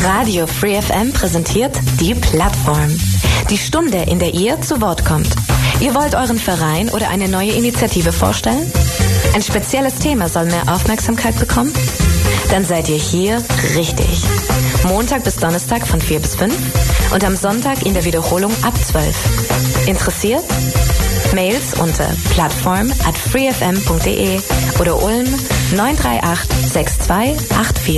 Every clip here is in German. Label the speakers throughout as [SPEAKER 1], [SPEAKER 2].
[SPEAKER 1] Radio Free FM präsentiert die Plattform. Die Stunde, in der ihr zu Wort kommt. Ihr wollt euren Verein oder eine neue Initiative vorstellen? Ein spezielles Thema soll mehr Aufmerksamkeit bekommen? Dann seid ihr hier richtig. Montag bis Donnerstag von 4 bis 5 und am Sonntag in der Wiederholung ab 12. Interessiert? Mails unter plattform@freefm.de oder Ulm 938 6284.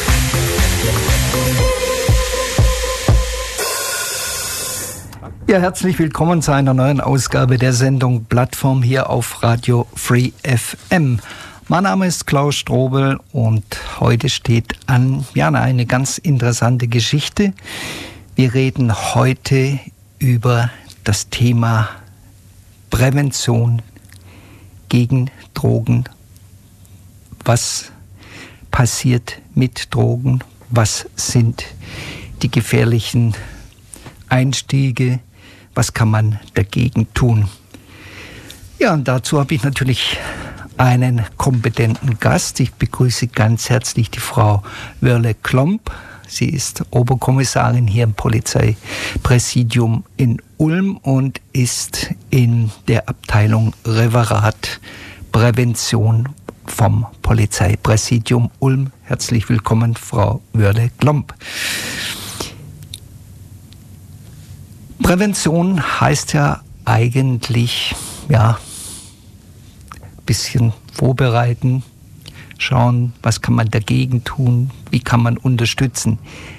[SPEAKER 2] Ja, herzlich willkommen zu einer neuen Ausgabe der Sendung Plattform hier auf Radio Free FM. Mein Name ist Klaus Strobel und heute steht an eine ganz interessante Geschichte. Wir reden heute über das Thema Prävention gegen Drogen. Was passiert mit Drogen? Was sind die gefährlichen Einstiege? Was kann man dagegen tun? Ja, und dazu habe ich natürlich einen kompetenten Gast. Ich begrüße ganz herzlich die Frau Wörle-Klomp. Sie ist Oberkommissarin hier im Polizeipräsidium in Ulm und ist in der Abteilung Referat Prävention vom Polizeipräsidium Ulm. Herzlich willkommen, Frau Wörle-Klomp. Prävention heißt ja eigentlich, ein bisschen vorbereiten, schauen, was kann man dagegen tun, wie kann man unterstützen.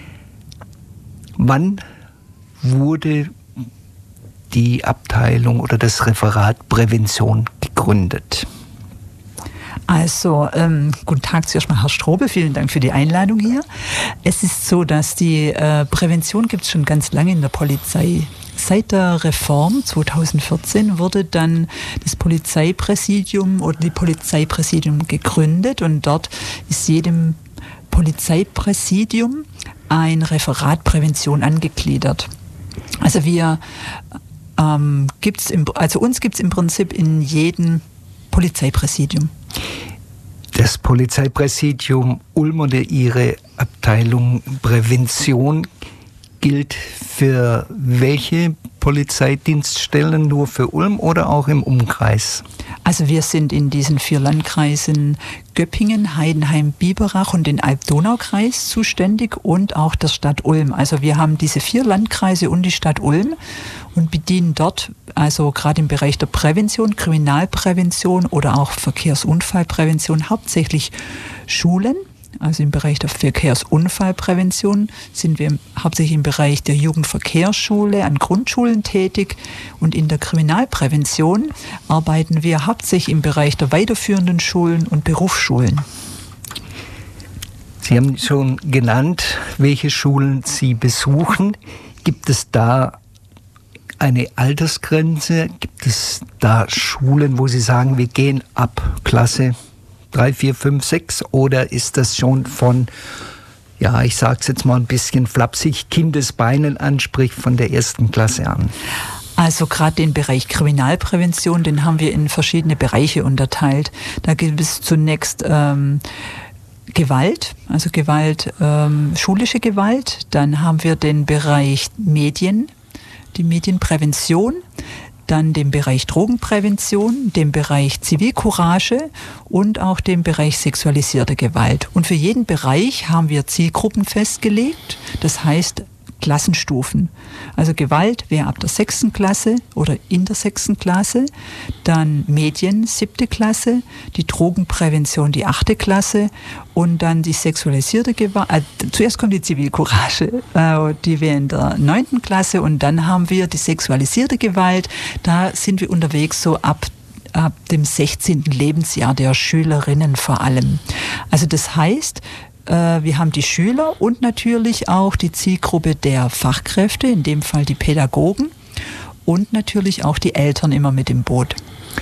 [SPEAKER 2] Wann wurde die Abteilung oder das Referat Prävention gegründet?
[SPEAKER 3] Also, guten Tag zuerst mal, Herr Strobel, vielen Dank für die Einladung hier. Es ist so, dass die Prävention gibt es schon ganz lange in der Polizei. Seit der Reform 2014 wurde dann das Polizeipräsidium oder die Polizeipräsidium gegründet und dort ist jedem Polizeipräsidium ein Referat Prävention angegliedert. Also uns gibt's im Prinzip in jedem Polizeipräsidium.
[SPEAKER 2] Das Polizeipräsidium Ulm oder Ihre Abteilung Prävention gilt für welche Polizeidienststellen? Nur für Ulm oder auch im Umkreis?
[SPEAKER 3] Also wir sind in diesen 4 Landkreisen Göppingen, Heidenheim, Biberach und den Alb-Donau-Kreis zuständig und auch der Stadt Ulm. Also wir haben diese 4 Landkreise und die Stadt Ulm und bedienen dort, also gerade im Bereich der Prävention, Kriminalprävention oder auch Verkehrsunfallprävention, hauptsächlich Schulen. Also im Bereich der Verkehrsunfallprävention sind wir hauptsächlich im Bereich der Jugendverkehrsschule an Grundschulen tätig und in der Kriminalprävention arbeiten wir hauptsächlich im Bereich der weiterführenden Schulen und Berufsschulen.
[SPEAKER 2] Sie haben schon genannt, welche Schulen Sie besuchen. Gibt es da eine Altersgrenze? Gibt es da Schulen, wo Sie sagen, wir gehen ab Klasse 3, 4, 5, 6 oder ist das schon von, ich sage es jetzt mal ein bisschen flapsig, Kindesbeinen an, sprich von der 1. Klasse an?
[SPEAKER 3] Also gerade den Bereich Kriminalprävention, den haben wir in verschiedene Bereiche unterteilt. Da gibt es zunächst Gewalt, also Gewalt, schulische Gewalt. Dann haben wir den Bereich Medien, die Medienprävention. Dann den Bereich Drogenprävention, den Bereich Zivilcourage und auch den Bereich sexualisierte Gewalt. Und für jeden Bereich haben wir Zielgruppen festgelegt, das heißt Klassenstufen. Also Gewalt wäre ab der 6. Klasse oder in der 6. Klasse, dann Medien 7. Klasse, die Drogenprävention die 8. Klasse und dann die sexualisierte Gewalt, zuerst kommt die Zivilcourage, die wäre in der 9. Klasse und dann haben wir die sexualisierte Gewalt, da sind wir unterwegs so ab dem 16. Lebensjahr der Schülerinnen vor allem. Also das heißt, wir haben die Schüler und natürlich auch die Zielgruppe der Fachkräfte, in dem Fall die Pädagogen und natürlich auch die Eltern immer mit im Boot.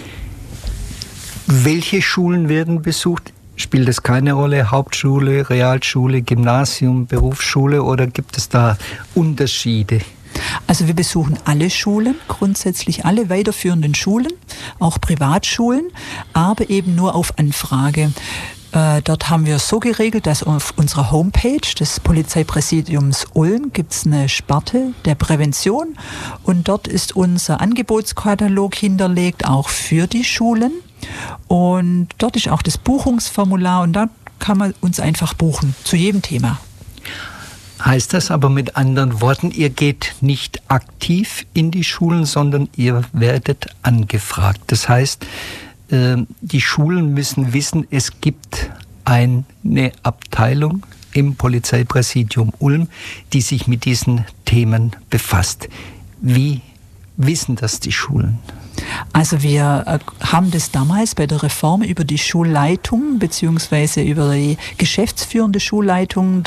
[SPEAKER 2] Welche Schulen werden besucht? Spielt es keine Rolle? Hauptschule, Realschule, Gymnasium, Berufsschule oder gibt es da Unterschiede?
[SPEAKER 3] Also wir besuchen alle Schulen, grundsätzlich alle weiterführenden Schulen, auch Privatschulen, aber eben nur auf Anfrage. Dort haben wir es so geregelt, dass auf unserer Homepage des Polizeipräsidiums Ulm gibt es eine Sparte der Prävention und dort ist unser Angebotskatalog hinterlegt, auch für die Schulen. Und dort ist auch das Buchungsformular und da kann man uns einfach buchen zu jedem Thema.
[SPEAKER 2] Heißt das aber mit anderen Worten, ihr geht nicht aktiv in die Schulen, sondern ihr werdet angefragt. Das heißt, die Schulen müssen wissen, es gibt eine Abteilung im Polizeipräsidium Ulm, die sich mit diesen Themen befasst. Wie wissen das die Schulen?
[SPEAKER 3] Also wir haben das damals bei der Reform über die Schulleitung beziehungsweise über die geschäftsführende Schulleitung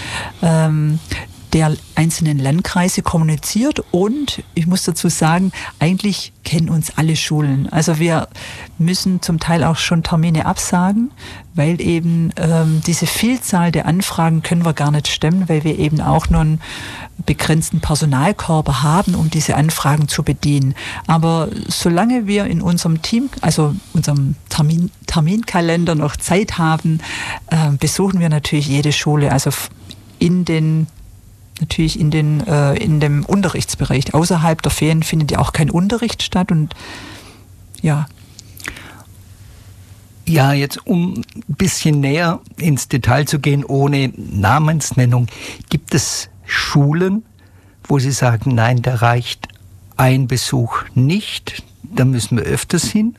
[SPEAKER 3] der einzelnen Landkreise kommuniziert und ich muss dazu sagen, eigentlich kennen uns alle Schulen. Also wir müssen zum Teil auch schon Termine absagen, weil eben diese Vielzahl der Anfragen können wir gar nicht stemmen, weil wir eben auch nur einen begrenzten Personalkörper haben, um diese Anfragen zu bedienen. Aber solange wir in unserem Team, also unserem Terminkalender noch Zeit haben, besuchen wir natürlich jede Schule, also in dem Unterrichtsbereich. Außerhalb der Ferien findet ja auch kein Unterricht statt und ja.
[SPEAKER 2] Ja, jetzt um ein bisschen näher ins Detail zu gehen, ohne Namensnennung, gibt es Schulen, wo Sie sagen, nein, da reicht ein Besuch nicht, da müssen wir öfters hin?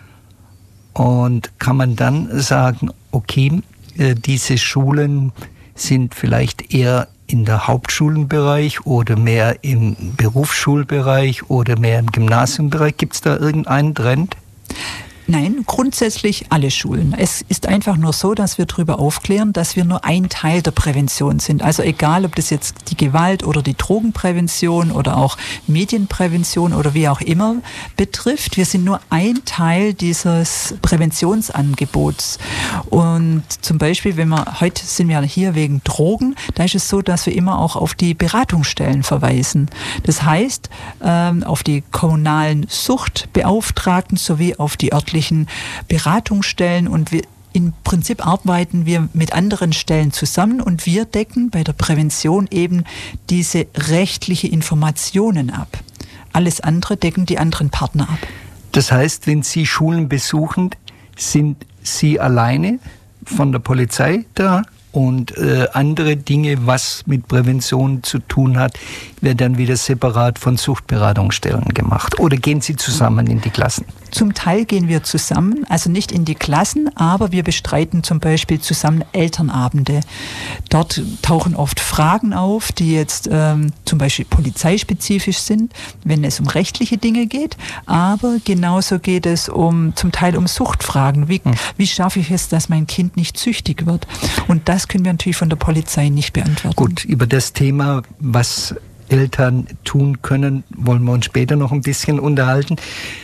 [SPEAKER 2] Und kann man dann sagen, okay, diese Schulen sind vielleicht eher in der Hauptschulenbereich oder mehr im Berufsschulbereich oder mehr im Gymnasiumbereich? Gibt es da irgendeinen Trend?
[SPEAKER 3] Nein, grundsätzlich alle Schulen. Es ist einfach nur so, dass wir darüber aufklären, dass wir nur ein Teil der Prävention sind. Also egal, ob das jetzt die Gewalt- oder die Drogenprävention oder auch Medienprävention oder wie auch immer betrifft. Wir sind nur ein Teil dieses Präventionsangebots. Und zum Beispiel, heute sind wir hier wegen Drogen, da ist es so, dass wir immer auch auf die Beratungsstellen verweisen. Das heißt, auf die kommunalen Suchtbeauftragten sowie auf die örtlichen Beratungsstellen und im Prinzip arbeiten wir mit anderen Stellen zusammen und wir decken bei der Prävention eben diese rechtliche Informationen ab. Alles andere decken die anderen Partner ab.
[SPEAKER 2] Das heißt, wenn Sie Schulen besuchen, sind Sie alleine von der Polizei da und andere Dinge, was mit Prävention zu tun hat, wird dann wieder separat von Suchtberatungsstellen gemacht? Oder gehen Sie zusammen in die Klassen?
[SPEAKER 3] Zum Teil gehen wir zusammen, also nicht in die Klassen, aber wir bestreiten zum Beispiel zusammen Elternabende. Dort tauchen oft Fragen auf, die jetzt zum Beispiel polizeispezifisch sind, wenn es um rechtliche Dinge geht, aber genauso geht es zum Teil um Suchtfragen. Wie schaffe ich es, dass mein Kind nicht süchtig wird? Und das können wir natürlich von der Polizei nicht beantworten.
[SPEAKER 2] Gut, über das Thema, was Eltern tun können, wollen wir uns später noch ein bisschen unterhalten.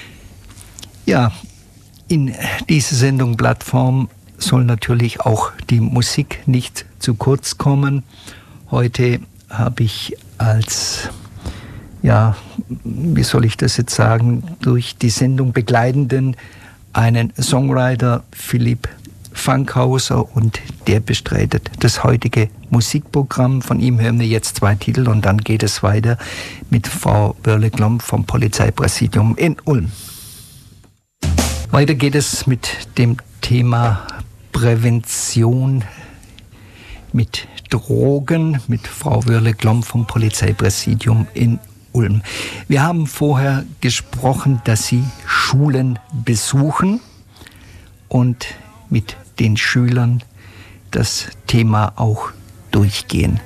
[SPEAKER 2] Ja, in dieser Sendung Plattform soll natürlich auch die Musik nicht zu kurz kommen. Heute habe ich als, wie soll ich das jetzt sagen, durch die Sendung begleitenden einen Songwriter, Philipp Fankhauser, und der bestreitet das heutige Musikprogramm. Von ihm hören wir jetzt 2 Titel und dann geht es weiter mit Frau Wörle-Glomb vom Polizeipräsidium in Ulm. Weiter geht es mit dem Thema Prävention mit Drogen mit Frau Wörle-Glomb vom Polizeipräsidium in Ulm. Wir haben vorher gesprochen, dass Sie Schulen besuchen und mit den Schülern das Thema auch durchgehen.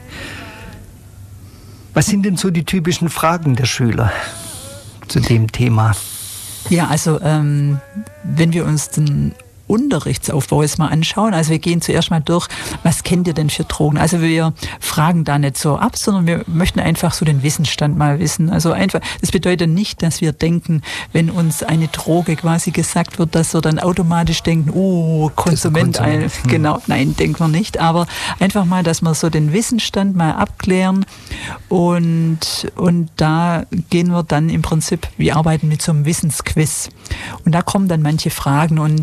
[SPEAKER 2] Was sind denn so die typischen Fragen der Schüler zu dem Thema?
[SPEAKER 3] Ja, also wenn wir uns den Unterrichtsaufbau jetzt mal anschauen, also wir gehen zuerst mal durch, was kennt ihr denn für Drogen? Also wir fragen da nicht so ab, sondern wir möchten einfach so den Wissensstand mal wissen. Also einfach, das bedeutet nicht, dass wir denken, wenn uns eine Droge quasi gesagt wird, dass wir dann automatisch denken, Konsument. Genau, nein, denken wir nicht, aber einfach mal, dass wir so den Wissensstand mal abklären und da gehen wir dann im Prinzip, wir arbeiten mit so einem Wissensquiz und da kommen dann manche Fragen und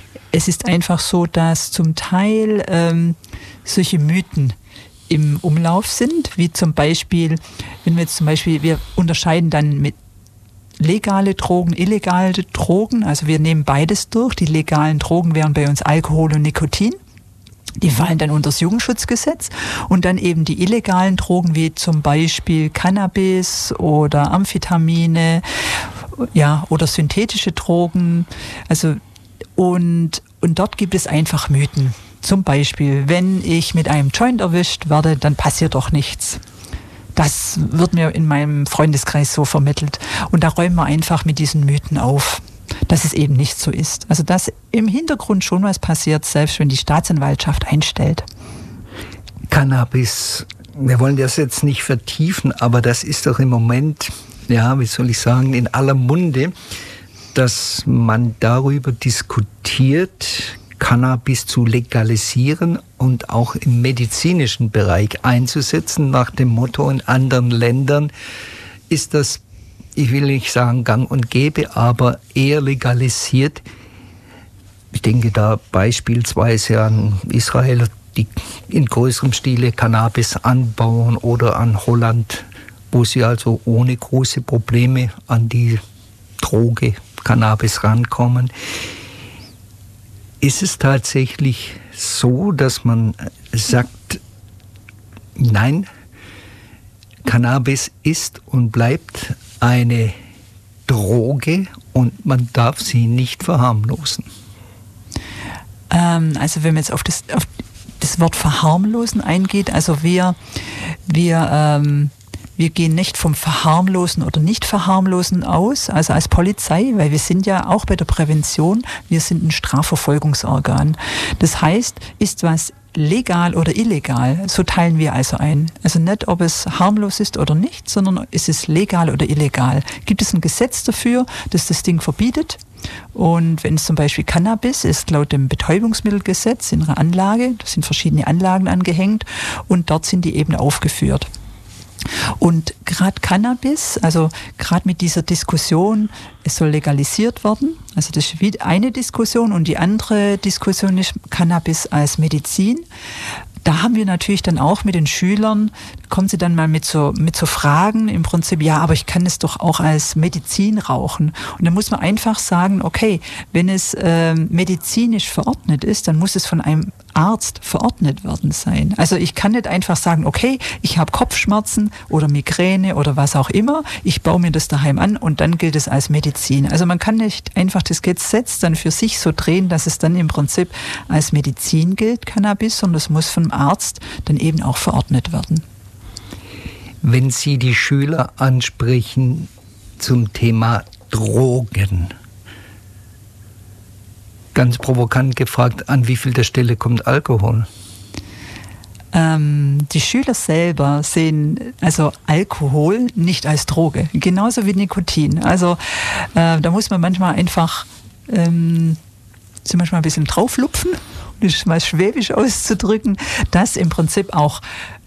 [SPEAKER 3] Es ist einfach so, dass zum Teil solche Mythen im Umlauf sind, wie zum Beispiel, wir unterscheiden dann mit legale Drogen, illegale Drogen, also wir nehmen beides durch. Die legalen Drogen wären bei uns Alkohol und Nikotin. Die fallen dann unter das Jugendschutzgesetz. Und dann eben die illegalen Drogen, wie zum Beispiel Cannabis oder Amphetamine, ja, oder synthetische Drogen. Also, und dort gibt es einfach Mythen. Zum Beispiel, wenn ich mit einem Joint erwischt werde, dann passiert doch nichts. Das wird mir in meinem Freundeskreis so vermittelt. Und da räumen wir einfach mit diesen Mythen auf, dass es eben nicht so ist. Also dass im Hintergrund schon was passiert, selbst wenn die Staatsanwaltschaft einstellt.
[SPEAKER 2] Cannabis, wir wollen das jetzt nicht vertiefen, aber das ist doch im Moment, ja, wie soll ich sagen, in aller Munde, dass man darüber diskutiert, Cannabis zu legalisieren und auch im medizinischen Bereich einzusetzen, nach dem Motto, in anderen Ländern ist das, ich will nicht sagen gang und gäbe, aber eher legalisiert. Ich denke da beispielsweise an Israel, die in größerem Stile Cannabis anbauen, oder an Holland, wo sie also ohne große Probleme an die Droge Cannabis rankommen. Ist es tatsächlich so, dass man sagt, nein, Cannabis ist und bleibt eine Droge und man darf sie nicht verharmlosen?
[SPEAKER 3] Also wenn man jetzt auf das Wort verharmlosen eingeht, also wir gehen nicht vom Verharmlosen oder Nicht-Verharmlosen aus, also als Polizei, weil wir sind ja auch bei der Prävention, wir sind ein Strafverfolgungsorgan. Das heißt, ist was legal oder illegal, so teilen wir also ein. Also nicht, ob es harmlos ist oder nicht, sondern ist es legal oder illegal. Gibt es ein Gesetz dafür, das das Ding verbietet? Und wenn es zum Beispiel Cannabis ist, laut dem Betäubungsmittelgesetz in einer Anlage, da sind verschiedene Anlagen angehängt und dort sind die eben aufgeführt. Und gerade Cannabis, also gerade mit dieser Diskussion, es soll legalisiert werden, also das ist eine Diskussion, und die andere Diskussion ist Cannabis als Medizin. Da haben wir natürlich dann auch mit den Schülern, kommen sie dann mal mit so Fragen im Prinzip, ja, aber ich kann es doch auch als Medizin rauchen. Und dann muss man einfach sagen, okay, wenn es medizinisch verordnet ist, dann muss es von einem Arzt verordnet worden sein. Also ich kann nicht einfach sagen, okay, ich habe Kopfschmerzen oder Migräne oder was auch immer, ich baue mir das daheim an und dann gilt es als Medizin. Also man kann nicht einfach das Gesetz dann für sich so drehen, dass es dann im Prinzip als Medizin gilt, Cannabis, sondern es muss vom Arzt dann eben auch verordnet werden.
[SPEAKER 2] Wenn Sie die Schüler ansprechen zum Thema Drogen, ganz provokant gefragt, an wie viel der Stelle kommt Alkohol?
[SPEAKER 3] Die Schüler selber sehen also Alkohol nicht als Droge, genauso wie Nikotin. Also da muss man manchmal einfach ein bisschen drauflupfen, um das mal schwäbisch auszudrücken, dass im Prinzip auch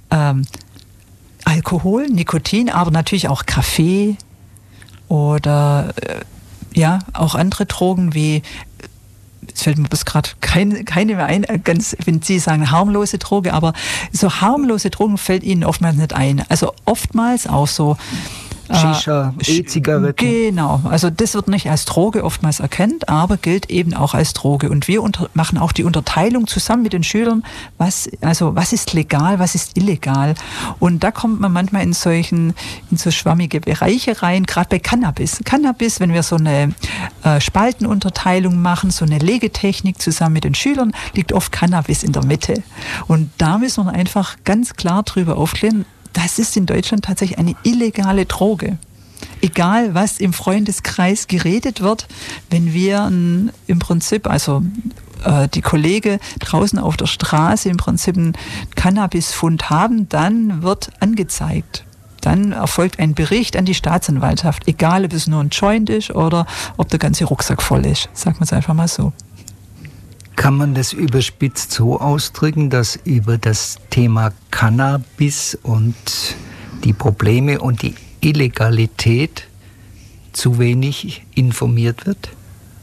[SPEAKER 3] Alkohol, Nikotin, aber natürlich auch Kaffee oder auch andere Drogen wie, jetzt fällt mir bis gerade keine mehr ein, ganz, wenn Sie sagen harmlose Droge, aber so harmlose Drogen fällt Ihnen oftmals nicht ein. Also oftmals auch so
[SPEAKER 2] Shisha, E-Zigaretten.
[SPEAKER 3] Genau, also das wird nicht als Droge oftmals erkannt, aber gilt eben auch als Droge. Und wir machen auch die Unterteilung zusammen mit den Schülern, was ist legal, was ist illegal. Und da kommt man manchmal in so schwammige Bereiche rein, gerade bei Cannabis. Cannabis, wenn wir so eine Spaltenunterteilung machen, so eine Legetechnik zusammen mit den Schülern, liegt oft Cannabis in der Mitte. Und da müssen wir einfach ganz klar drüber aufklären, das ist in Deutschland tatsächlich eine illegale Droge. Egal, was im Freundeskreis geredet wird, wenn wir im Prinzip, also die Kollegen draußen auf der Straße im Prinzip einen Cannabisfund haben, dann wird angezeigt. Dann erfolgt ein Bericht an die Staatsanwaltschaft, egal ob es nur ein Joint ist oder ob der ganze Rucksack voll ist. Sagen wir es einfach mal so.
[SPEAKER 2] Kann man das überspitzt so ausdrücken, dass über das Thema Cannabis und die Probleme und die Illegalität zu wenig informiert wird?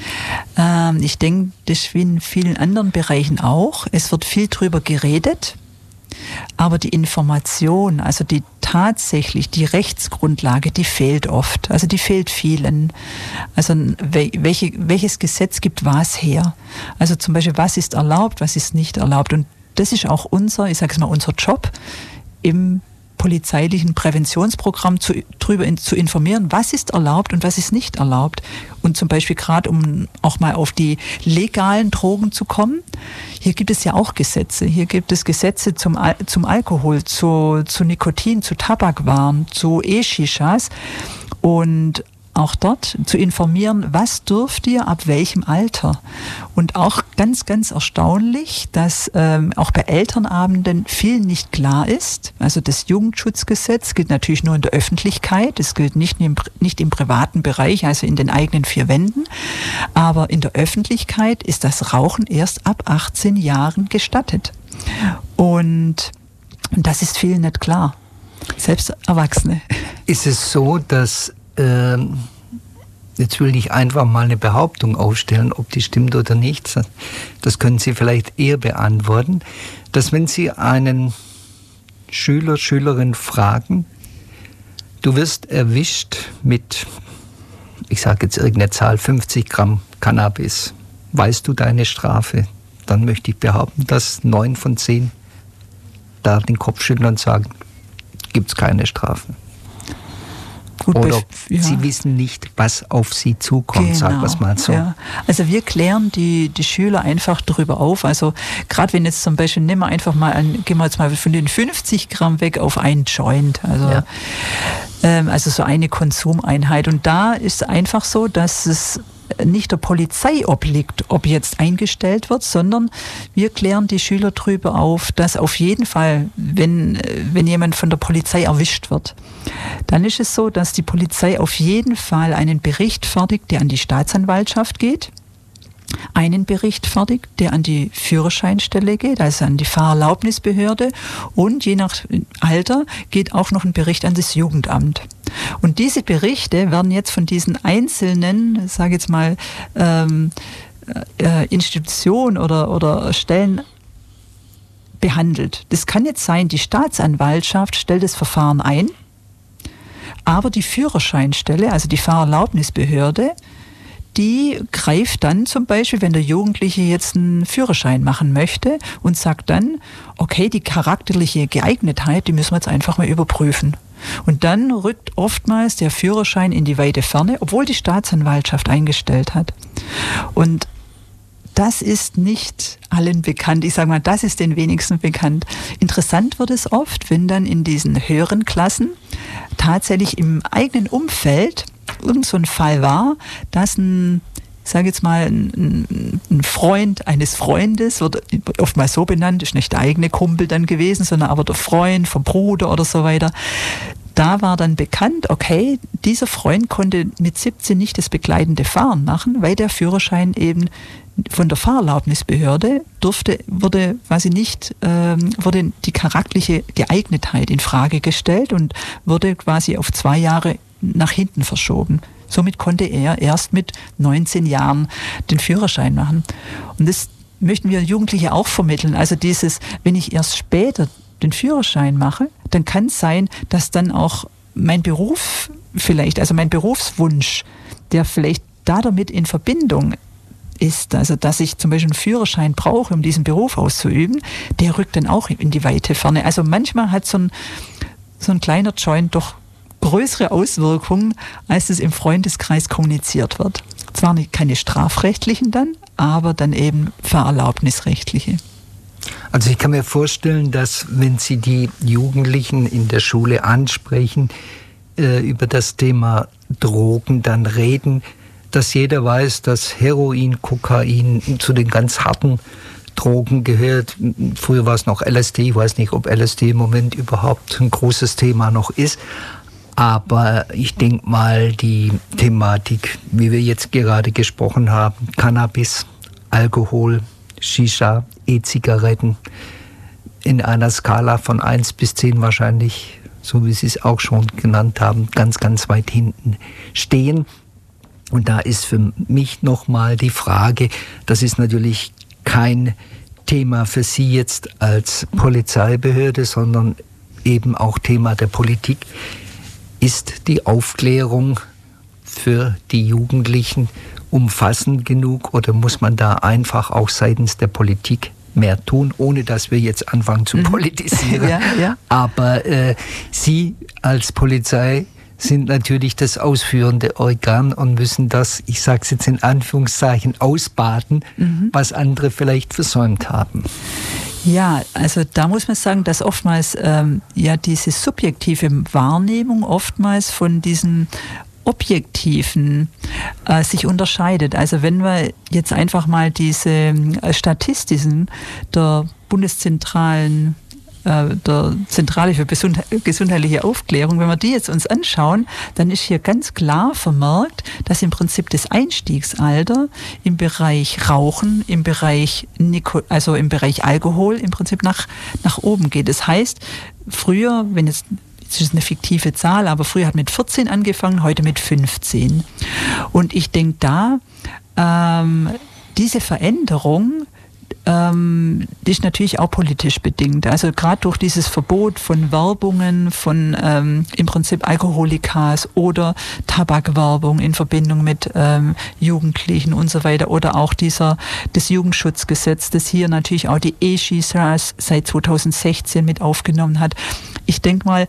[SPEAKER 3] Ich denke, das ist wie in vielen anderen Bereichen auch. Es wird viel drüber geredet, aber die Information, also die Rechtsgrundlage, die fehlt oft. Also die fehlt vielen. Also welches Gesetz gibt was her? Also zum Beispiel, was ist erlaubt, was ist nicht erlaubt? Und das ist auch unser Job im polizeilichen Präventionsprogramm darüber zu informieren, was ist erlaubt und was ist nicht erlaubt. Und zum Beispiel gerade, um auch mal auf die legalen Drogen zu kommen, hier gibt es ja auch Gesetze. Hier gibt es Gesetze zum Alkohol, zu Nikotin, zu Tabakwaren, zu E-Shishas und auch dort zu informieren, was dürft ihr ab welchem Alter. Und auch ganz, ganz erstaunlich, dass auch bei Elternabenden viel nicht klar ist. Also das Jugendschutzgesetz gilt natürlich nur in der Öffentlichkeit. Es gilt nicht im privaten Bereich, also in den eigenen 4 Wänden. Aber in der Öffentlichkeit ist das Rauchen erst ab 18 Jahren gestattet. Und das ist vielen nicht klar. Selbst Erwachsene.
[SPEAKER 2] Ist es so, dass jetzt will ich einfach mal eine Behauptung aufstellen, ob die stimmt oder nicht. Das können Sie vielleicht eher beantworten, dass wenn Sie einen Schüler, Schülerin fragen, du wirst erwischt mit, ich sage jetzt irgendeine Zahl, 50 Gramm Cannabis, weißt du deine Strafe? Dann möchte ich behaupten, dass 9 von 10 da den Kopf schütteln und sagen, gibt es keine Strafe.
[SPEAKER 3] Gut,
[SPEAKER 2] oder sie wissen nicht, was auf sie zukommt,
[SPEAKER 3] genau,
[SPEAKER 2] sagen wir es mal so.
[SPEAKER 3] Ja. Also wir klären die Schüler einfach darüber auf. Also gerade wenn jetzt zum Beispiel, gehen wir jetzt mal von den 50 Gramm weg auf einen Joint. Also, also so eine Konsumeinheit. Und da ist einfach so, dass es nicht der Polizei obliegt, ob jetzt eingestellt wird, sondern wir klären die Schüler darüber auf, dass auf jeden Fall, wenn jemand von der Polizei erwischt wird, dann ist es so, dass die Polizei auf jeden Fall einen Bericht fertigt, der an die Staatsanwaltschaft geht, einen Bericht fertigt, der an die Führerscheinstelle geht, also an die Fahrerlaubnisbehörde, und je nach Alter geht auch noch ein Bericht an das Jugendamt. Und diese Berichte werden jetzt von diesen einzelnen, sage jetzt mal, Institutionen oder Stellen behandelt. Das kann jetzt sein, die Staatsanwaltschaft stellt das Verfahren ein, aber die Führerscheinstelle, also die Fahrerlaubnisbehörde, die greift dann zum Beispiel, wenn der Jugendliche jetzt einen Führerschein machen möchte und sagt dann, okay, die charakterliche Geeignetheit, die müssen wir jetzt einfach mal überprüfen. Und dann rückt oftmals der Führerschein in die weite Ferne, obwohl die Staatsanwaltschaft eingestellt hat. Und das ist nicht allen bekannt. Ich sage mal, das ist den wenigsten bekannt. Interessant wird es oft, wenn dann in diesen höheren Klassen tatsächlich im eigenen Umfeld irgend so ein Fall war, dass ein Freund eines Freundes, wird oftmals so benannt, ist nicht der eigene Kumpel dann gewesen, sondern aber der Freund vom Bruder oder so weiter. Da war dann bekannt, okay, dieser Freund konnte mit 17 nicht das begleitende Fahren machen, weil der Führerschein eben von der Fahrerlaubnisbehörde wurde die charakterliche Geeignetheit in Frage gestellt und wurde quasi auf 2 Jahre nach hinten verschoben. Somit konnte er erst mit 19 Jahren den Führerschein machen. Und das möchten wir Jugendliche auch vermitteln. Also wenn ich erst später den Führerschein mache, dann kann es sein, dass dann auch mein Beruf vielleicht, also mein Berufswunsch, der vielleicht damit in Verbindung ist, also dass ich zum Beispiel einen Führerschein brauche, um diesen Beruf auszuüben, der rückt dann auch in die weite Ferne. Also manchmal hat so ein kleiner Joint doch größere Auswirkungen, als es im Freundeskreis kommuniziert wird. Zwar keine strafrechtlichen dann, aber dann eben fahrerlaubnisrechtliche.
[SPEAKER 2] Also ich kann mir vorstellen, dass wenn Sie die Jugendlichen in der Schule ansprechen, über das Thema Drogen dann reden, dass jeder weiß, dass Heroin, Kokain zu den ganz harten Drogen gehört. Früher war es noch LSD, ich weiß nicht, ob LSD im Moment überhaupt ein großes Thema noch ist. Aber ich denke mal, die Thematik, wie wir jetzt gerade gesprochen haben, Cannabis, Alkohol, Shisha, E-Zigaretten, in einer Skala von 1 bis 10 wahrscheinlich, so wie Sie es auch schon genannt haben, ganz, ganz weit hinten stehen. Und da ist für mich nochmal die Frage, das ist natürlich kein Thema für Sie jetzt als Polizeibehörde, sondern eben auch Thema der Politik. Ist die Aufklärung für die Jugendlichen umfassend genug oder muss man da einfach auch seitens der Politik mehr tun, ohne dass wir jetzt anfangen zu politisieren?
[SPEAKER 3] Ja.
[SPEAKER 2] Aber Sie als Polizei sind natürlich das ausführende Organ und müssen das, ich sage es jetzt in Anführungszeichen, ausbaden, was andere vielleicht versäumt haben.
[SPEAKER 3] Ja, also da muss man sagen, dass oftmals diese subjektive Wahrnehmung oftmals von diesen objektiven sich unterscheidet. Also wenn wir jetzt einfach mal diese Statistiken der der Zentrale für gesundheitliche Aufklärung, wenn wir die jetzt uns anschauen, dann ist hier ganz klar vermerkt, dass im Prinzip das Einstiegsalter im Bereich Rauchen, im Bereich Alkohol im Prinzip nach oben geht. Das heißt, früher, das ist eine fiktive Zahl, aber früher hat mit 14 angefangen, heute mit 15. Und ich denke diese Veränderung, die ist natürlich auch politisch bedingt. Also gerade durch dieses Verbot von Werbungen, von im Prinzip Alkoholikas oder Tabakwerbung in Verbindung mit Jugendlichen und so weiter oder auch das Jugendschutzgesetz, das hier natürlich auch die E-Schießer seit 2016 mit aufgenommen hat. Ich denke mal,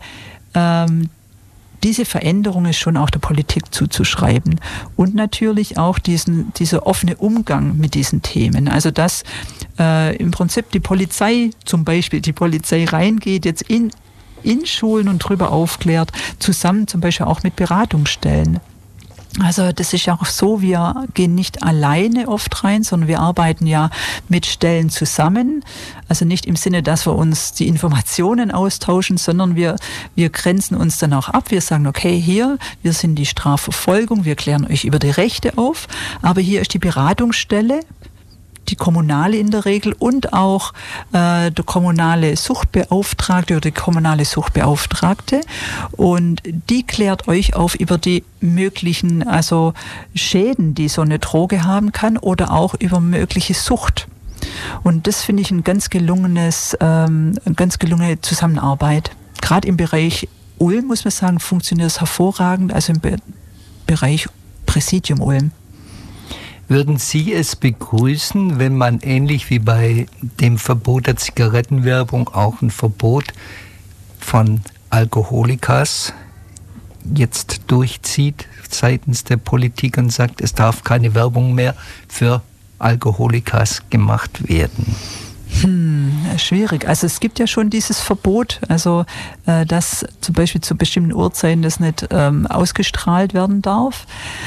[SPEAKER 3] diese Veränderung ist schon auch der Politik zuzuschreiben und natürlich auch dieser offene Umgang mit diesen Themen. Also dass im Prinzip die Polizei reingeht, jetzt in Schulen und darüber aufklärt, zusammen zum Beispiel auch mit Beratungsstellen. Also das ist ja auch so, wir gehen nicht alleine oft rein, sondern wir arbeiten ja mit Stellen zusammen. Also nicht im Sinne, dass wir uns die Informationen austauschen, sondern wir grenzen uns dann auch ab. Wir sagen, okay, wir sind die Strafverfolgung, wir klären euch über die Rechte auf, aber hier ist die Beratungsstelle, die kommunale in der Regel und auch der kommunale Suchtbeauftragte oder die kommunale Suchtbeauftragte und die klärt euch auf über die möglichen Schäden, die so eine Droge haben kann oder auch über mögliche Sucht. Und das finde ich eine ganz gelungene Zusammenarbeit. Gerade im Bereich Ulm, muss man sagen, funktioniert es hervorragend, also im Bereich Präsidium Ulm.
[SPEAKER 2] Würden Sie es begrüßen, wenn man ähnlich wie bei dem Verbot der Zigarettenwerbung auch ein Verbot von Alkoholikas jetzt durchzieht seitens der Politik und sagt, es darf keine Werbung mehr für Alkoholikas gemacht werden?
[SPEAKER 3] Schwierig. Also es gibt ja schon dieses Verbot, dass zum Beispiel zu bestimmten Uhrzeiten das nicht ausgestrahlt werden darf.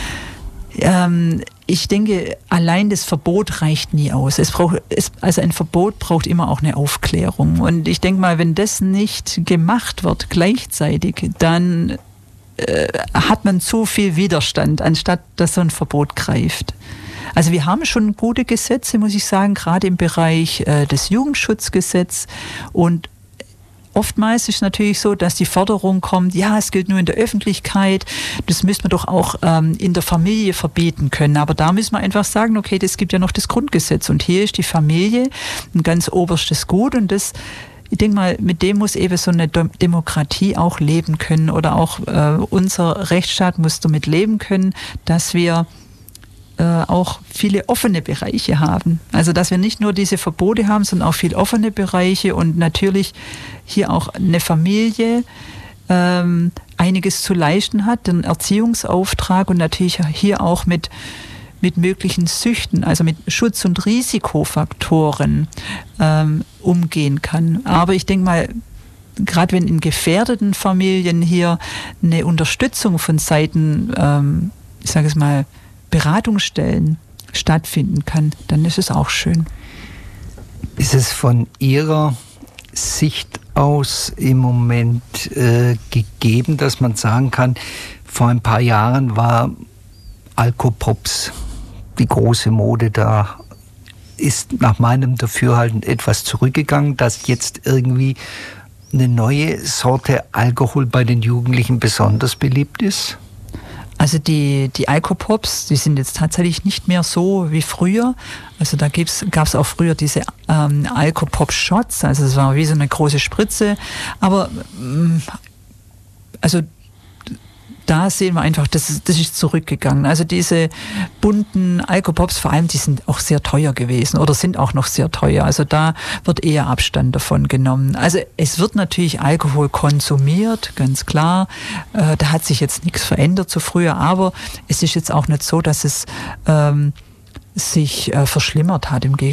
[SPEAKER 3] Ich denke, allein das Verbot reicht nie aus. Ein Verbot braucht immer auch eine Aufklärung. Und ich denke mal, wenn das nicht gemacht wird gleichzeitig, dann hat man zu viel Widerstand, anstatt dass so ein Verbot greift. Also wir haben schon gute Gesetze, muss ich sagen, gerade im Bereich des Jugendschutzgesetzes und oftmals ist es natürlich so, dass die Forderung kommt, ja, es gilt nur in der Öffentlichkeit, das müssen wir doch auch in der Familie verbieten können. Aber da müssen wir einfach sagen, okay, das gibt ja noch das Grundgesetz und hier ist die Familie ein ganz oberstes Gut und das, ich denke mal, mit dem muss eben so eine Demokratie auch leben können oder auch unser Rechtsstaat muss damit leben können, dass wir auch viele offene Bereiche haben. Also dass wir nicht nur diese Verbote haben, sondern auch viel offene Bereiche und natürlich hier auch eine Familie einiges zu leisten hat, den Erziehungsauftrag und natürlich hier auch mit möglichen Süchten, also mit Schutz- und Risikofaktoren umgehen kann. Aber ich denke mal, gerade wenn in gefährdeten Familien hier eine Unterstützung von Seiten, ich sage es mal, Beratungsstellen stattfinden kann, dann ist es auch schön.
[SPEAKER 2] Ist es von Ihrer Sicht aus im Moment gegeben, dass man sagen kann, vor ein paar Jahren war Alkopops die große Mode, da ist nach meinem Dafürhalten etwas zurückgegangen, dass jetzt irgendwie eine neue Sorte Alkohol bei den Jugendlichen besonders beliebt ist?
[SPEAKER 3] Also die Alkopops, die sind jetzt tatsächlich nicht mehr so wie früher. Also da gab es auch früher diese Alkopop-Shots, also es war wie so eine große Spritze. Aber also da sehen wir einfach, das ist zurückgegangen. Also diese bunten Alkopops, vor allem, die sind auch sehr teuer gewesen oder sind auch noch sehr teuer. Also da wird eher Abstand davon genommen. Also es wird natürlich Alkohol konsumiert, ganz klar. Da hat sich jetzt nichts verändert zu früher, aber es ist jetzt auch nicht so, dass es sich verschlimmert hat im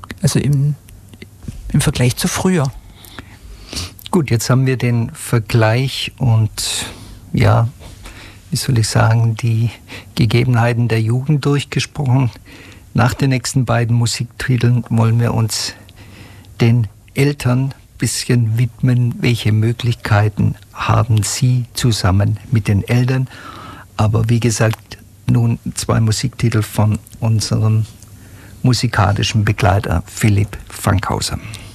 [SPEAKER 3] Vergleich zu früher.
[SPEAKER 2] Gut, jetzt haben wir den Vergleich und ja, wie soll ich sagen, die Gegebenheiten der Jugend durchgesprochen. Nach den nächsten beiden Musiktiteln wollen wir uns den Eltern ein bisschen widmen. Welche Möglichkeiten haben Sie zusammen mit den Eltern? Aber wie gesagt, nun 2 Musiktitel von unserem musikalischen Begleiter Philipp Fankhauser.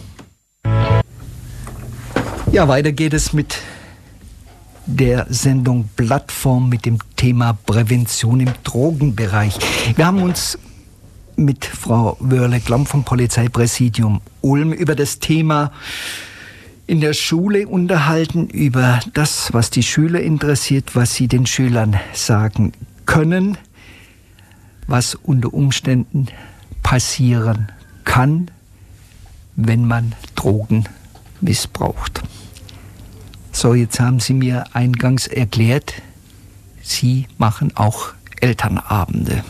[SPEAKER 2] Ja, weiter geht es mit der Sendung Plattform mit dem Thema Prävention im Drogenbereich. Wir haben uns mit Frau Wörle-Klamm vom Polizeipräsidium Ulm über das Thema in der Schule unterhalten, über das, was die Schüler interessiert, was sie den Schülern sagen können, was unter Umständen passieren kann, wenn man Drogen missbraucht. So, jetzt haben Sie mir eingangs erklärt, Sie machen auch Elternabende.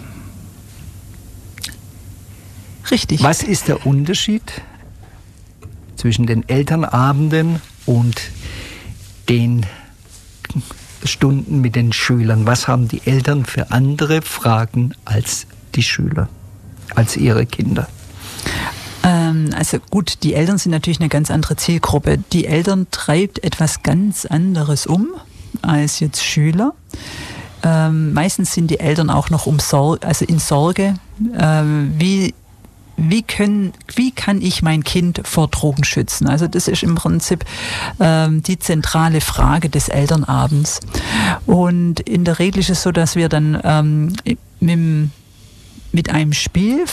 [SPEAKER 3] Richtig.
[SPEAKER 2] Was ist der Unterschied zwischen den Elternabenden und den Stunden mit den Schülern? Was haben die Eltern für andere Fragen als die Schüler, als ihre Kinder?
[SPEAKER 3] Also gut, die Eltern sind natürlich eine ganz andere Zielgruppe. Die Eltern treibt etwas ganz anderes als jetzt Schüler. Meistens sind die Eltern auch noch in Sorge. Wie kann ich mein Kind vor Drogen schützen? Also das ist im Prinzip die zentrale Frage des Elternabends. Und in der Regel ist es so, dass wir dann mit einem Spiel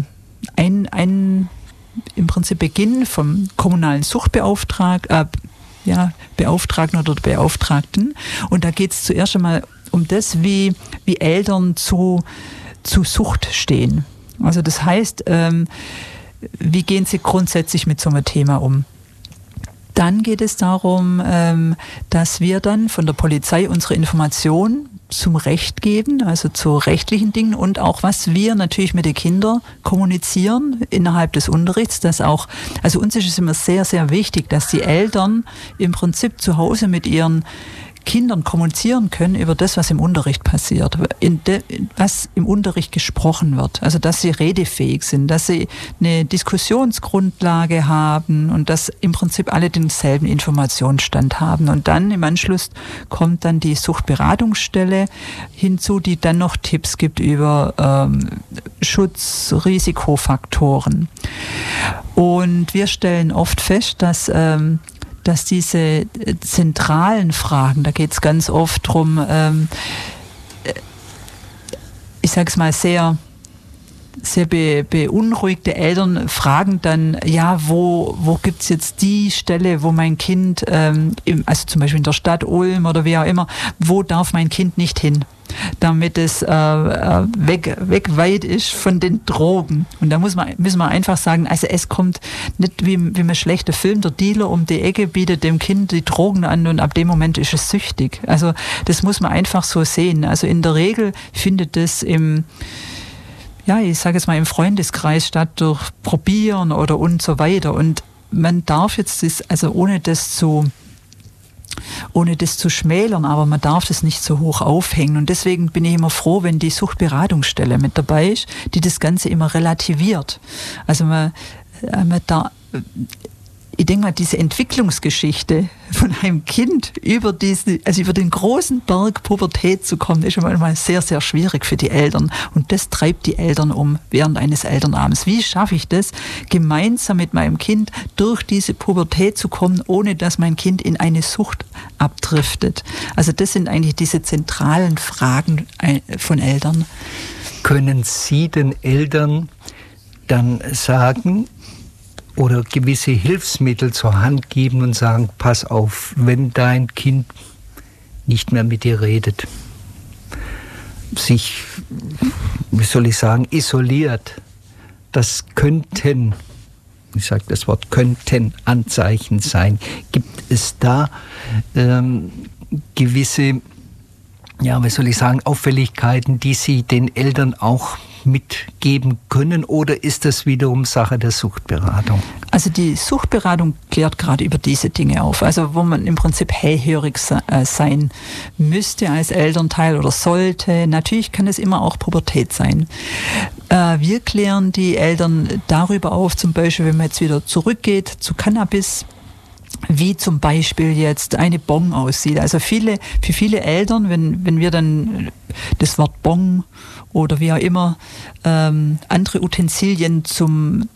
[SPEAKER 3] im Prinzip Beginn vom kommunalen Suchtbeauftragten oder Beauftragten. Und da geht es zuerst einmal um das, wie Eltern zu Sucht stehen. Also das heißt, wie gehen sie grundsätzlich mit so einem Thema um? Dann geht es darum, dass wir dann von der Polizei unsere Informationen zum Recht geben, also zu rechtlichen Dingen und auch was wir natürlich mit den Kindern kommunizieren innerhalb des Unterrichts, also uns ist es immer sehr, sehr wichtig, dass die Eltern im Prinzip zu Hause mit ihren Kindern kommunizieren können über das, was im Unterricht passiert, was im Unterricht gesprochen wird. Also, dass sie redefähig sind, dass sie eine Diskussionsgrundlage haben und dass im Prinzip alle denselben Informationsstand haben. Und dann im Anschluss kommt dann die Suchtberatungsstelle hinzu, die dann noch Tipps gibt über Schutz, Risikofaktoren. Und wir stellen oft fest, dass diese zentralen Fragen, da geht es ganz oft drum, ich sage es mal, sehr, sehr beunruhigte Eltern fragen dann, ja, wo gibt es jetzt die Stelle, wo mein Kind, also zum Beispiel in der Stadt Ulm oder wie auch immer, wo darf mein Kind nicht hin? Damit es weit ist von den Drogen. Und da müssen wir einfach sagen, also es kommt nicht wie man schlechter Film, der Dealer um die Ecke bietet dem Kind die Drogen an und ab dem Moment ist es süchtig. Also das muss man einfach so sehen. Also in der Regel findet das im Freundeskreis statt durch Probieren oder und so weiter. Und man darf jetzt ohne das zu schmälern, aber man darf das nicht so hoch aufhängen. Und deswegen bin ich immer froh, wenn die Suchtberatungsstelle mit dabei ist, die das Ganze immer relativiert. Also ich denke mal, diese Entwicklungsgeschichte von einem Kind über den großen Berg Pubertät zu kommen, ist schon manchmal sehr, sehr schwierig für die Eltern. Und das treibt die Eltern um während eines Elternabends. Wie schaffe ich das, gemeinsam mit meinem Kind durch diese Pubertät zu kommen, ohne dass mein Kind in eine Sucht abdriftet? Also das sind eigentlich diese zentralen Fragen von Eltern.
[SPEAKER 2] Können Sie den Eltern dann sagen, oder gewisse Hilfsmittel zur Hand geben und sagen, pass auf, wenn dein Kind nicht mehr mit dir redet, sich, wie soll ich sagen, isoliert, das könnten, ich sage das Wort könnten Anzeichen sein. Gibt es da gewisse, ja, wie soll ich sagen, Auffälligkeiten, die Sie den Eltern auch mitgeben können, oder ist das wiederum Sache der Suchtberatung?
[SPEAKER 3] Also die Suchtberatung klärt gerade über diese Dinge auf, also wo man im Prinzip hellhörig sein müsste als Elternteil oder sollte. Natürlich kann es immer auch Pubertät sein. Wir klären die Eltern darüber auf, zum Beispiel, wenn man jetzt wieder zurückgeht zu Cannabis, wie zum Beispiel jetzt eine Bong aussieht. Also für viele Eltern, wenn wir dann das Wort Bong oder wie auch immer andere Utensilien zu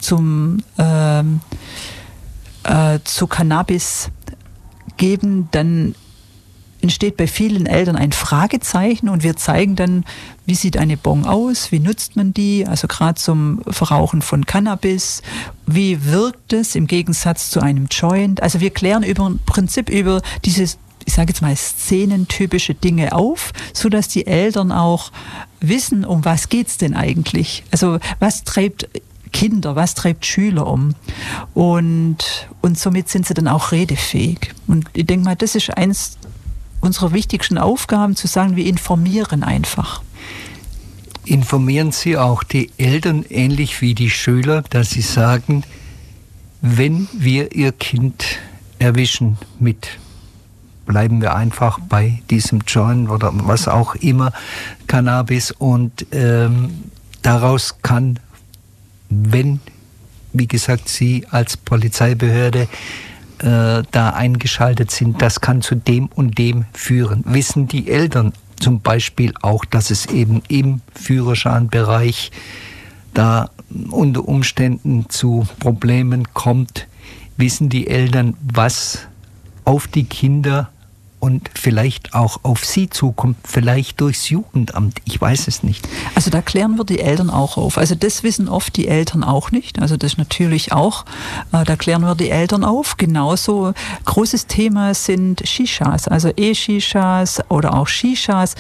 [SPEAKER 3] Cannabis geben, dann entsteht bei vielen Eltern ein Fragezeichen und wir zeigen dann, wie sieht eine Bong aus, wie nutzt man die, also gerade zum Verrauchen von Cannabis, wie wirkt es im Gegensatz zu einem Joint. Also wir klären im Prinzip über dieses, ich sage jetzt mal, szenentypische Dinge auf, sodass die Eltern auch wissen, um was geht's denn eigentlich. Also was treibt Kinder, was treibt Schüler um? Und somit sind sie dann auch redefähig. Und ich denke mal, das ist eins unserer wichtigsten Aufgaben, zu sagen, wir informieren einfach.
[SPEAKER 2] Informieren Sie auch die Eltern ähnlich wie die Schüler, dass Sie sagen, wenn wir Ihr Kind erwischen mit, bleiben wir einfach bei diesem Joint oder was auch immer, Cannabis, und daraus kann, wenn, wie gesagt, Sie als Polizeibehörde da eingeschaltet sind, das kann zu dem und dem führen. Wissen die Eltern zum Beispiel auch, dass es eben im Führerscheinbereich da unter Umständen zu Problemen kommt? Wissen die Eltern, was auf die Kinder und vielleicht auch auf sie zukommt, vielleicht durchs Jugendamt, ich weiß es nicht.
[SPEAKER 3] Also da klären wir die Eltern auch auf. Also das wissen oft die Eltern auch nicht, also das natürlich auch, da klären wir die Eltern auf. Genauso großes Thema sind Shishas, also E-Shishas oder auch Shishas.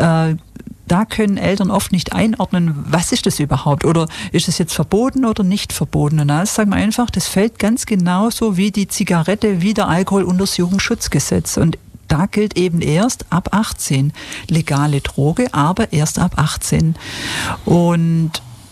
[SPEAKER 3] Da können Eltern oft nicht einordnen, was ist das überhaupt, oder ist es jetzt verboten oder nicht verboten. Und da sagen wir einfach, das fällt ganz genauso wie die Zigarette, wie der Alkohol unter das Jugendschutzgesetz. Und da gilt eben erst ab 18 legale Droge, aber erst ab 18. Und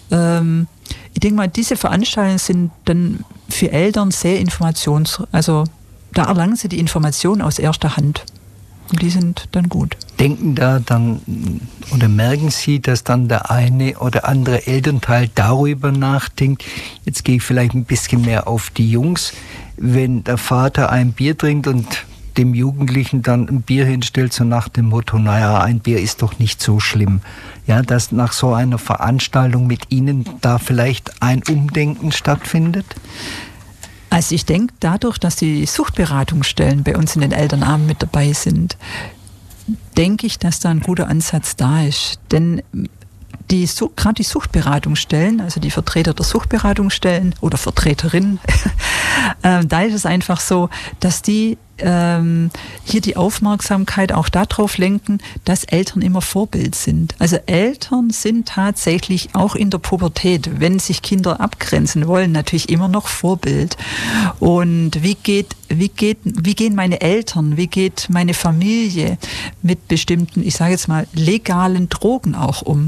[SPEAKER 3] ich denke mal, diese Veranstaltungen sind dann für Eltern sehr also da erlangen sie die Informationen aus erster Hand. Und die sind dann gut.
[SPEAKER 2] Denken da dann oder merken Sie, dass dann der eine oder andere Elternteil darüber nachdenkt, jetzt gehe ich vielleicht ein bisschen mehr auf die Jungs, wenn der Vater ein Bier trinkt und dem Jugendlichen dann ein Bier hinstellt, so nach dem Motto, naja, ein Bier ist doch nicht so schlimm. Ja, dass nach so einer Veranstaltung mit Ihnen da vielleicht ein Umdenken stattfindet?
[SPEAKER 3] Also ich denke, dadurch, dass die Suchtberatungsstellen bei uns in den Elternabenden mit dabei sind, denke ich, dass da ein guter Ansatz da ist. Denn gerade die Suchtberatungsstellen, also die Vertreter der Suchtberatungsstellen oder Vertreterinnen, da ist es einfach so, dass die hier die Aufmerksamkeit auch darauf lenken, dass Eltern immer Vorbild sind. Also Eltern sind tatsächlich auch in der Pubertät, wenn sich Kinder abgrenzen wollen, natürlich immer noch Vorbild. Und wie gehen meine Eltern, wie geht meine Familie mit bestimmten, ich sage jetzt mal, legalen Drogen auch um?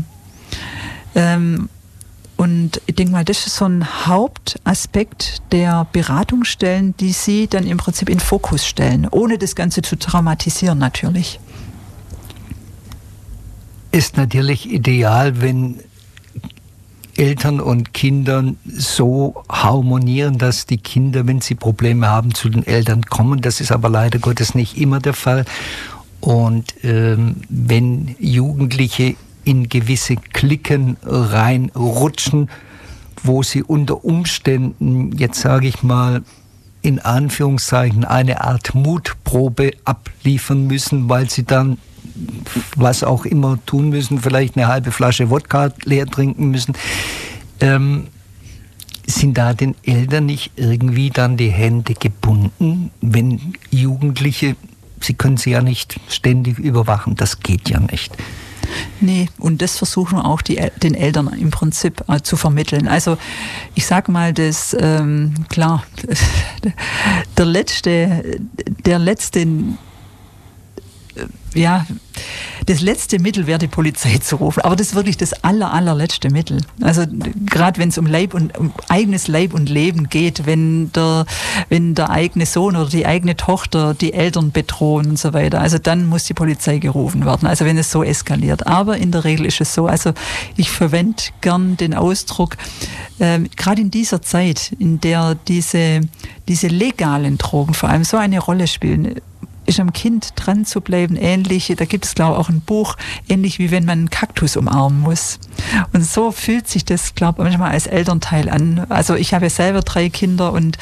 [SPEAKER 3] Und ich denke mal, das ist so ein Hauptaspekt der Beratungsstellen, die sie dann im Prinzip in Fokus stellen, ohne das Ganze zu traumatisieren natürlich.
[SPEAKER 2] Ist natürlich ideal, wenn Eltern und Kindern so harmonieren, dass die Kinder, wenn sie Probleme haben, zu den Eltern kommen. Das ist aber leider Gottes nicht immer der Fall. Und wenn Jugendliche in gewisse Cliquen reinrutschen, wo sie unter Umständen, jetzt sage ich mal, in Anführungszeichen eine Art Mutprobe abliefern müssen, weil sie dann was auch immer tun müssen, vielleicht eine halbe Flasche Wodka leer trinken müssen, sind da den Eltern nicht irgendwie dann die Hände gebunden, wenn Jugendliche, sie können sie ja nicht ständig überwachen, das geht ja nicht.
[SPEAKER 3] Nee, und das versuchen auch den Eltern im Prinzip zu vermitteln. Also ich sag mal, das klar, das letzte Mittel wäre, die Polizei zu rufen. Aber das ist wirklich das allerletzte Mittel. Also gerade wenn es um eigenes Leib und Leben geht, wenn der eigene Sohn oder die eigene Tochter die Eltern bedrohen und so weiter, also dann muss die Polizei gerufen werden. Also wenn es so eskaliert. Aber in der Regel ist es so, also ich verwende gern den Ausdruck, gerade in dieser Zeit, in der diese legalen Drogen vor allem so eine Rolle spielen, ist am Kind dran zu bleiben, ähnlich, da gibt es glaube ich auch ein Buch, ähnlich wie wenn man einen Kaktus umarmen muss. Und so fühlt sich das, glaube ich, manchmal als Elternteil an. Also ich habe ja selber 3 Kinder und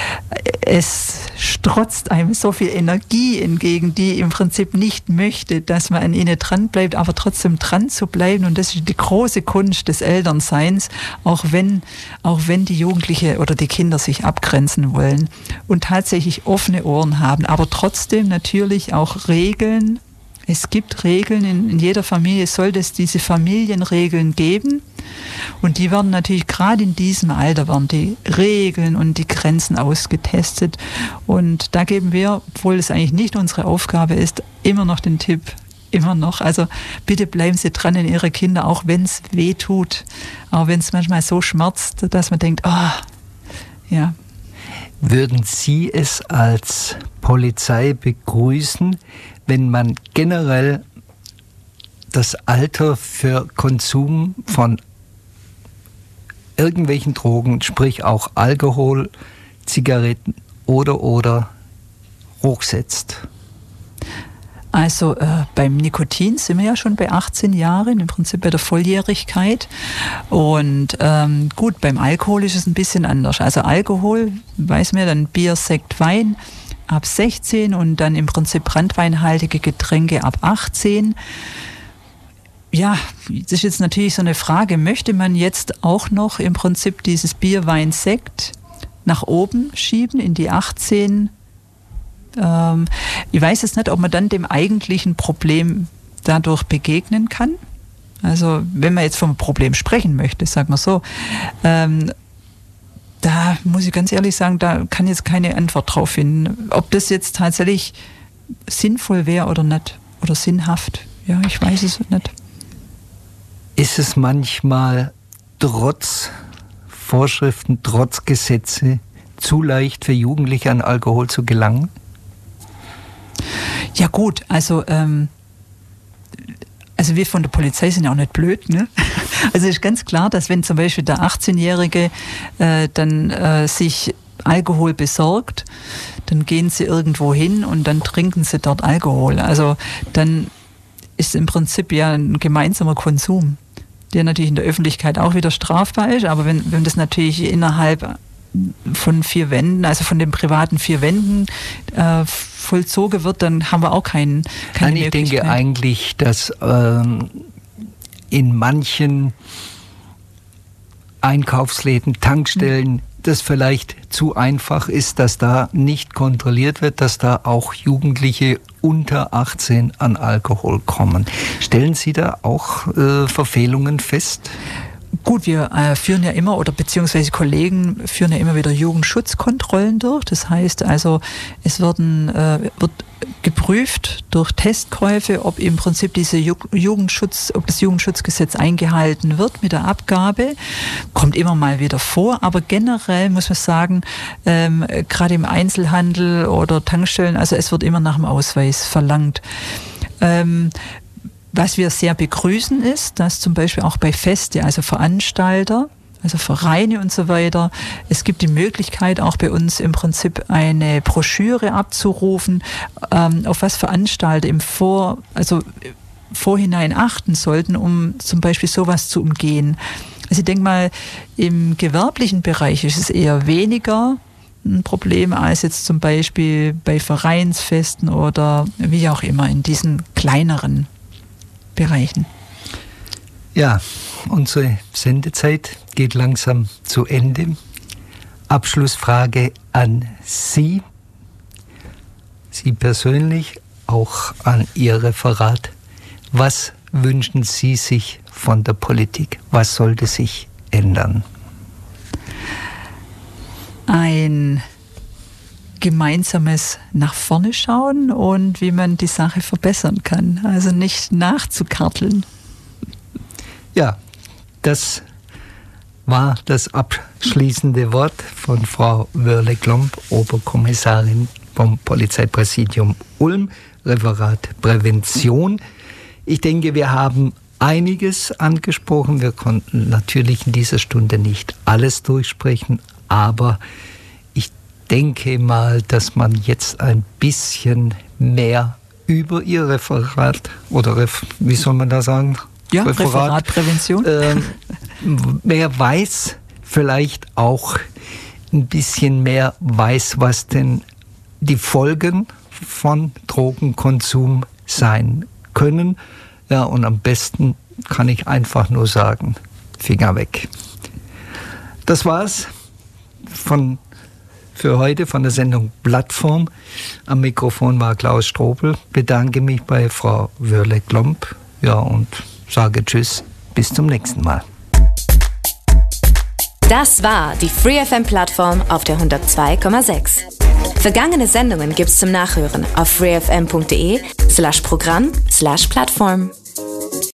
[SPEAKER 3] es strotzt einem so viel Energie entgegen, die im Prinzip nicht möchte, dass man an ihnen dran bleibt, aber trotzdem dran zu bleiben. Und das ist die große Kunst des Elternseins, auch wenn die Jugendliche oder die Kinder sich abgrenzen wollen und tatsächlich offene Ohren haben, aber trotzdem natürlich auch Regeln. Es gibt Regeln, in jeder Familie sollte es diese Familienregeln geben und die werden natürlich gerade in diesem Alter werden die Regeln und die Grenzen ausgetestet und da geben wir, obwohl es eigentlich nicht unsere Aufgabe ist, immer noch den Tipp, immer noch, also bitte bleiben Sie dran an Ihre Kinder, auch wenn es weh tut, auch wenn es manchmal so schmerzt, dass man denkt, ja.
[SPEAKER 2] Würden Sie es als Polizei begrüßen, wenn man generell das Alter für Konsum von irgendwelchen Drogen, sprich auch Alkohol, Zigaretten oder hochsetzt?
[SPEAKER 3] Also beim Nikotin sind wir ja schon bei 18 Jahren, im Prinzip bei der Volljährigkeit. Und gut, beim Alkohol ist es ein bisschen anders. Also Alkohol, weiß man, dann Bier, Sekt, Wein ab 16 und dann im Prinzip brandweinhaltige Getränke ab 18. Ja, das ist jetzt natürlich so eine Frage, möchte man jetzt auch noch im Prinzip dieses Bier, Wein, Sekt nach oben schieben in die 18? Ich weiß jetzt nicht, ob man dann dem eigentlichen Problem dadurch begegnen kann. Also wenn man jetzt vom Problem sprechen möchte, sagen wir so, da muss ich ganz ehrlich sagen, da kann ich jetzt keine Antwort drauf finden. Ob das jetzt tatsächlich sinnvoll wäre oder nicht, oder sinnhaft, ja, ich weiß es nicht.
[SPEAKER 2] Ist es manchmal trotz Vorschriften, trotz Gesetze zu leicht für Jugendliche an Alkohol zu gelangen?
[SPEAKER 3] Ja gut, also wir von der Polizei sind ja auch nicht blöd, ne? Also ist ganz klar, dass wenn zum Beispiel der 18-Jährige dann sich Alkohol besorgt, dann gehen sie irgendwo hin und dann trinken sie dort Alkohol. Also dann ist im Prinzip ja ein gemeinsamer Konsum, der natürlich in der Öffentlichkeit auch wieder strafbar ist, aber wenn das natürlich innerhalb von 4 Wänden, also von den privaten 4 Wänden vollzogen wird, dann haben wir auch keine
[SPEAKER 2] Nein, ich
[SPEAKER 3] Möglichkeit.
[SPEAKER 2] denke eigentlich, dass in manchen Einkaufsläden, Tankstellen, das vielleicht zu einfach ist, dass da nicht kontrolliert wird, dass da auch Jugendliche unter 18 an Alkohol kommen. Stellen Sie da auch Verfehlungen fest?
[SPEAKER 3] Gut, wir führen ja immer, oder beziehungsweise Kollegen führen ja immer wieder Jugendschutzkontrollen durch. Das heißt also, es wird geprüft durch Testkäufe, ob im Prinzip ob das Jugendschutzgesetz eingehalten wird mit der Abgabe. Kommt immer mal wieder vor, aber generell muss man sagen, gerade im Einzelhandel oder Tankstellen, also es wird immer nach dem Ausweis verlangt. Was wir sehr begrüßen ist, dass zum Beispiel auch bei Feste, also Veranstalter, also Vereine und so weiter, es gibt die Möglichkeit auch bei uns im Prinzip eine Broschüre abzurufen, auf was Veranstalter Vorhinein achten sollten, um zum Beispiel sowas zu umgehen. Also ich denke mal, im gewerblichen Bereich ist es eher weniger ein Problem als jetzt zum Beispiel bei Vereinsfesten oder wie auch immer in diesen kleineren Bereichen.
[SPEAKER 2] Ja, unsere Sendezeit geht langsam zu Ende. Abschlussfrage an Sie. Sie persönlich, auch an Ihr Referat. Was wünschen Sie sich von der Politik? Was sollte sich ändern?
[SPEAKER 3] Ein gemeinsames nach vorne schauen und wie man die Sache verbessern kann. Also nicht nachzukarteln.
[SPEAKER 2] Ja, das war das abschließende Wort von Frau Wörle-Klomp, Oberkommissarin vom Polizeipräsidium Ulm, Referat Prävention. Ich denke, wir haben einiges angesprochen. Wir konnten natürlich in dieser Stunde nicht alles durchsprechen, aber ich denke mal, dass man jetzt ein bisschen mehr über Ihr Referat oder wie soll man da sagen?
[SPEAKER 3] Ja, Referat Prävention.
[SPEAKER 2] Mehr weiß, vielleicht auch ein bisschen mehr weiß, was denn die Folgen von Drogenkonsum sein können. Ja, und am besten kann ich einfach nur sagen, Finger weg. Das war's für heute von der Sendung Plattform. Am Mikrofon war Klaus Strobel. Bedanke mich bei Frau Wörle-Klomp. Ja, und sage Tschüss, bis zum nächsten Mal.
[SPEAKER 1] Das war die Free FM Plattform auf der 102,6. Vergangene Sendungen gibt's zum Nachhören auf freefm.de/Programm/Plattform.